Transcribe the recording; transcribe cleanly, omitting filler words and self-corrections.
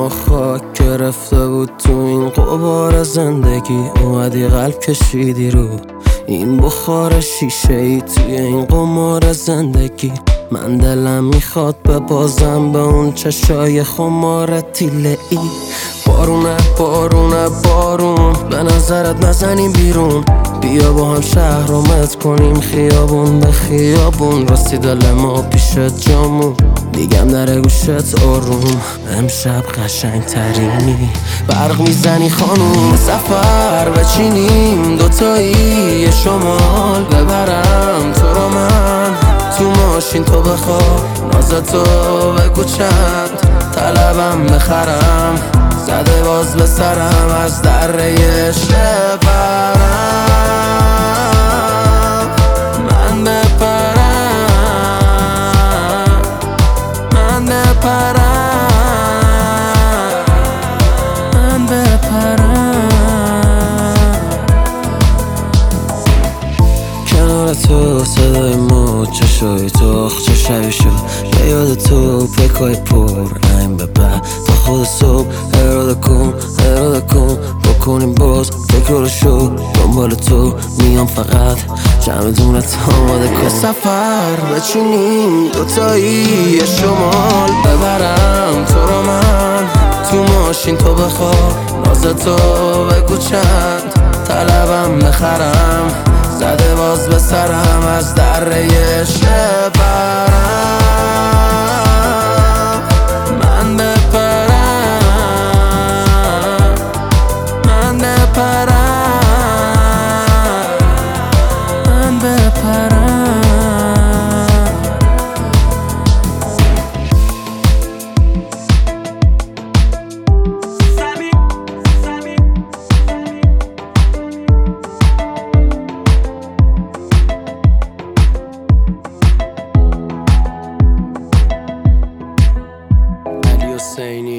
اما خاک گرفته بود تو این غبار زندگی. اومدی قلب کشیدی رو این بخار شیشه ای توی این قمار زندگی. من دلم میخواد ببازم به اون چشای خمار تیله ای. بارونه بارونه بارون به نظرت نزنیم بیرون. بیا با هم شهر رو مت کنیم خیابون به خیابون. راستی دل ما پیشت جامون میگم نره گوشت آروم. امشب قشنگ ترینی برق میزنی خانوم. سفر بچینیم دوتایی یه شمال ببرم تو رو من تو ماشین تو بخواب نازتو بگو چند طلبم بخرم. زده باز به سرم از دره شبرم من بپرم من بپرم من بپرم کنار تو صدای موج چشای تو چه شبی شد یه یاد تو پکای پر این به بعد تا خود صبح اراده کن بکنیم باز فکر رو شو دنبال تو میام فقط جمع دونت آماده کن. سفر بچینیم دوتایی یه شمال ببرم تو رو من تو ماشین تو بخواب نازتو بگو چند طلبم بخرم. زده باز به سرم از دره شبرم من بپرم من بپرم من بپرم. علی حسینی